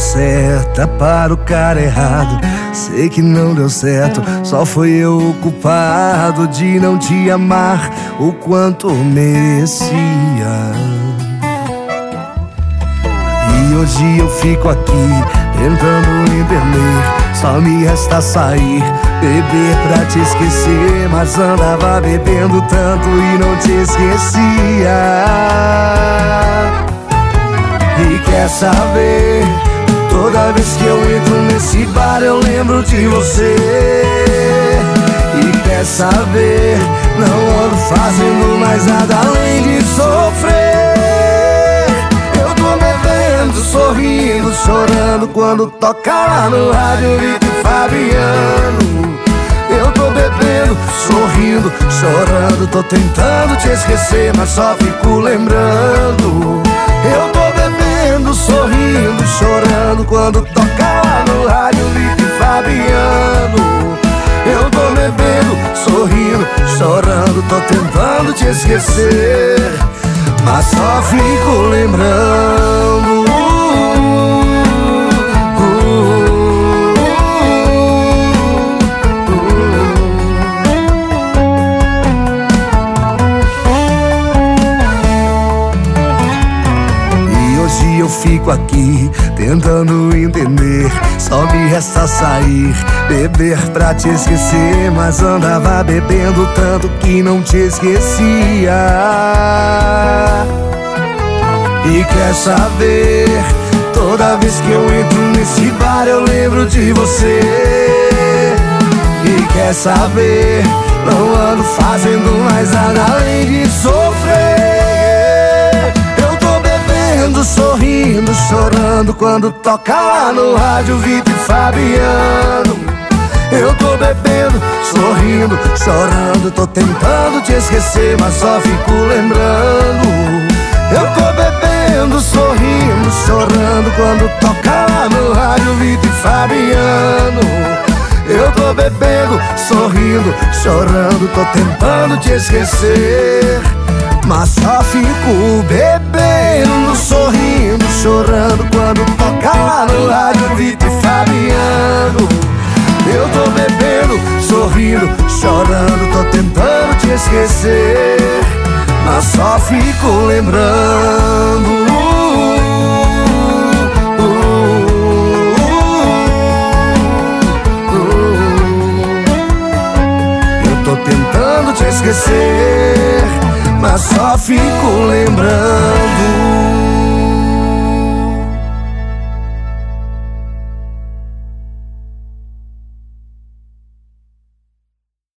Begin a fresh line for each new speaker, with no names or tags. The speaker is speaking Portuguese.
certa para o cara errado. Sei que não deu certo, só foi eu o culpado de não te amar o quanto merecia. E hoje eu fico aqui tentando entender, só me resta sair, beber pra te esquecer. Mas andava bebendo tanto e não te esquecia. E quer saber, toda vez que eu entro nesse bar eu lembro de você. E quer saber, não ando fazendo mais nada além de sofrer. Eu tô bebendo, sorrindo, chorando quando toca lá no rádio Vitor e Fabiano. Eu tô bebendo, sorrindo, chorando, tô tentando te esquecer, mas só fico lembrando. Eu tô bebendo, sorrindo, chorando quando toca lá no rádio Vitor e Fabiano. Eu tô bebendo, sorrindo, chorando, tô tentando te esquecer, mas só fico lembrando. Eu fico aqui tentando entender, só me resta sair, beber pra te esquecer. Mas andava bebendo tanto que não te esquecia. E quer saber, toda vez que eu entro nesse bar eu lembro de você. E quer saber, não ando fazendo mais nada além de sofrer. Sorrindo, chorando quando toca lá no rádio Vitor e Fabiano. Eu tô bebendo, sorrindo, chorando, tô tentando te esquecer, mas só fico lembrando. Eu tô bebendo, sorrindo, chorando quando toca lá no rádio Vitor e Fabiano. Eu tô bebendo, sorrindo, chorando, tô tentando te esquecer, mas só fico bebendo, sorrindo, chorando quando toca lá no rádio Vitor e Fabiano. Eu tô bebendo, sorrindo, chorando, tô tentando te esquecer, mas só fico lembrando. Eu tô tentando te esquecer, mas só fico lembrando.